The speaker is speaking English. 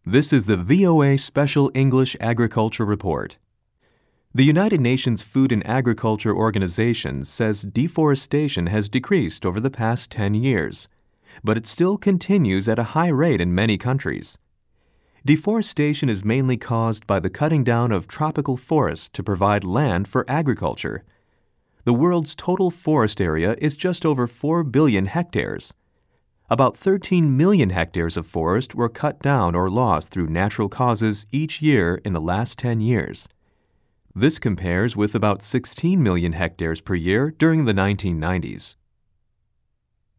This is the VOA Special English Agriculture Report. The United Nations Food and Agriculture Organization says deforestation has decreased over the past 10 years, but it still continues at a high rate in many countries. Deforestation is mainly caused by the cutting down of tropical forests to provide land for agriculture. The world's total forest area is just over 4 billion hectares. About 13 million hectares of forest were cut down or lost through natural causes each year in the last 10 years. This compares with about 16 million hectares per year during the 1990s.